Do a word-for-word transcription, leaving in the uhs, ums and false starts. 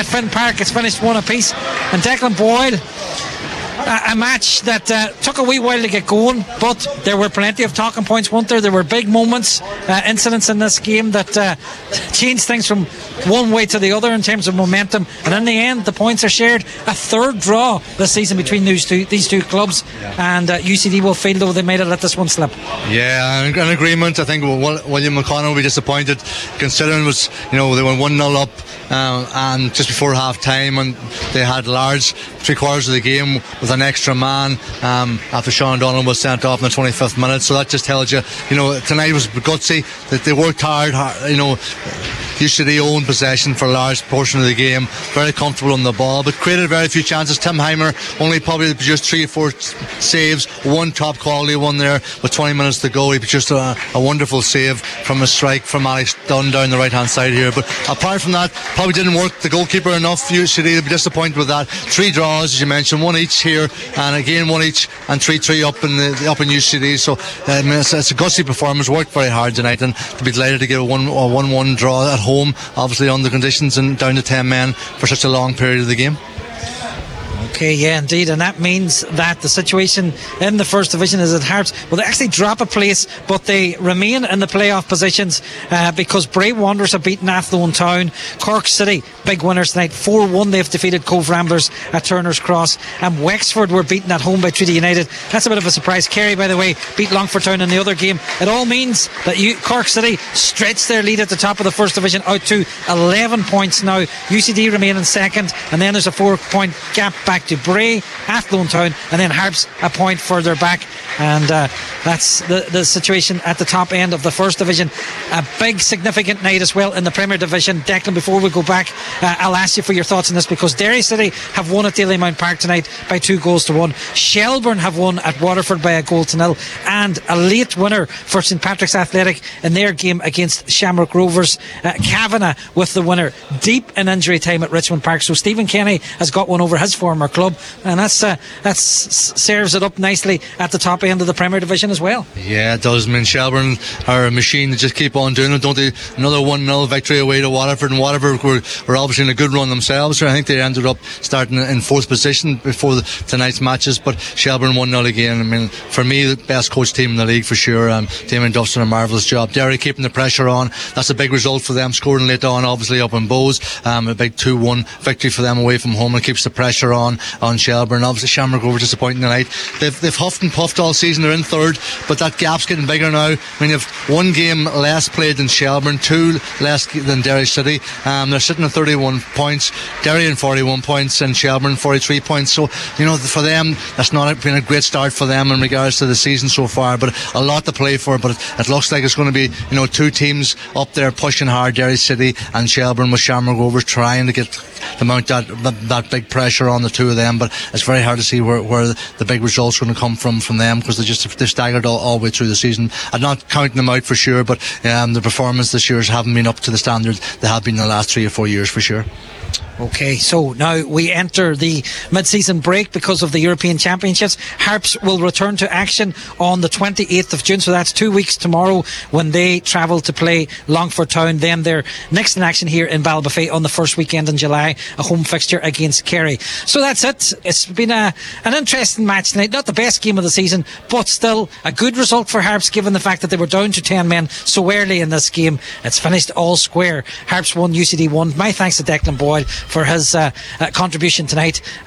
at Finn Park. It's finished one apiece. And Declan Boyle, a, a match that uh, took a wee while to get going, but there were plenty of talking points, weren't there? There were big moments, uh, incidents in this game that uh, changed things from one way to the other in terms of momentum, and in the end the points are shared. A third draw this season between these two these two clubs, yeah. and uh, U C D will feel though they might have let this one slip. Yeah, an agreement. I think William McConnell will be disappointed, considering it was, you know, they went one nil up um, and just before half time, and they had large three quarters of the game with an extra man um, after Sean Donald was sent off in the twenty-fifth minute. So that just tells you, you know, tonight was gutsy, that they worked hard, hard you know. U C D owned possession for a large portion of the game, very comfortable on the ball, but created very few chances. Tim Heimer only probably produced three or four saves, one top quality one there with twenty minutes to go. He produced a, a wonderful save from a strike from Alex Dunn down the right hand side here, but apart from that, probably didn't work the goalkeeper enough. U C D will be disappointed with that. Three draws, as you mentioned, one each here, and again one each, and three three up in the up in U C D. So I mean, it's, it's a gutsy performance, worked very hard tonight, and to be delighted to get a one a one one draw at home, obviously on the conditions, and down to ten men for such a long period of the game. Okay, yeah, indeed, and that means that the situation in the First Division is that Hearts will actually drop a place, but they remain in the playoff positions uh, because Bray Wanderers have beaten Athlone Town. Cork City, big winners tonight, four one. They've defeated Cove Ramblers at Turner's Cross, and Wexford were beaten at home by Treaty United. That's a bit of a surprise. Kerry, by the way, beat Longford Town in the other game. It all means that you, Cork City stretch their lead at the top of the First Division out to eleven points now. U C D remain in second, and then there's a four point gap back to Bray, Athlone Town, and then Harps a point further back, and uh, that's the, the situation at the top end of the First Division. A big significant night as well in the Premier Division. Declan, before we go back, uh, I'll ask you for your thoughts on this, because Derry City have won at Dalymount Park tonight by two goals to one. Shelbourne have won at Waterford by a goal to nil, and a late winner for St Patrick's Athletic in their game against Shamrock Rovers. uh, Kavanagh with the winner deep in injury time at Richmond Park. So Stephen Kenny has got one over his former club, and that's uh, that serves it up nicely at the top end of the Premier Division as well. Yeah, it does. I mean, Shelbourne are a machine that just keep on doing it, don't they? Another one nil victory away to Waterford, and Waterford were, were obviously in a good run themselves. So I think they ended up starting in fourth position before the, tonight's matches, but Shelbourne one nil again. I mean, for me, the best coach team in the league for sure. Um, Damien Duff's done a marvellous job. Derry keeping the pressure on. That's a big result for them, scoring late on, obviously up in Bowes. Um, a big two one victory for them away from home, and keeps the pressure on on Shelbourne. Obviously Shamrock Rovers disappointing tonight. They've, they've huffed and puffed all season. They're in third, but that gap's getting bigger now. I mean, you've one game less played than Shelbourne, two less than Derry City. Um, they're sitting at thirty-one points, Derry in forty-one points, and Shelbourne forty-three points. So, you know, for them, that's not been a great start for them in regards to the season so far, but a lot to play for. But it, it looks like it's going to be, you know, two teams up there pushing hard, Derry City and Shelbourne, with Shamrock Rovers trying to get the mount that, that that big pressure on the two of them. But it's very hard to see where, where the big results are going to come from from them, because they just they've staggered all, all the way through the season. I'm not counting them out for sure, but um, the performance this year haven't been up to the standard they have been in the last three or four years for sure. Okay, so now we enter the mid-season break because of the European Championships. Harps will return to action on the twenty-eighth of June, so that's two weeks tomorrow when they travel to play Longford Town. Then they're next in action here in Ballybofey on the first weekend in July, a home fixture against Kerry. So that's it. It's been a, an interesting match tonight. Not the best game of the season, but still a good result for Harps, given the fact that they were down to ten men so early in this game. It's finished all square. Harps won, U C D won. My thanks to Declan Boyle for his uh, uh, contribution tonight.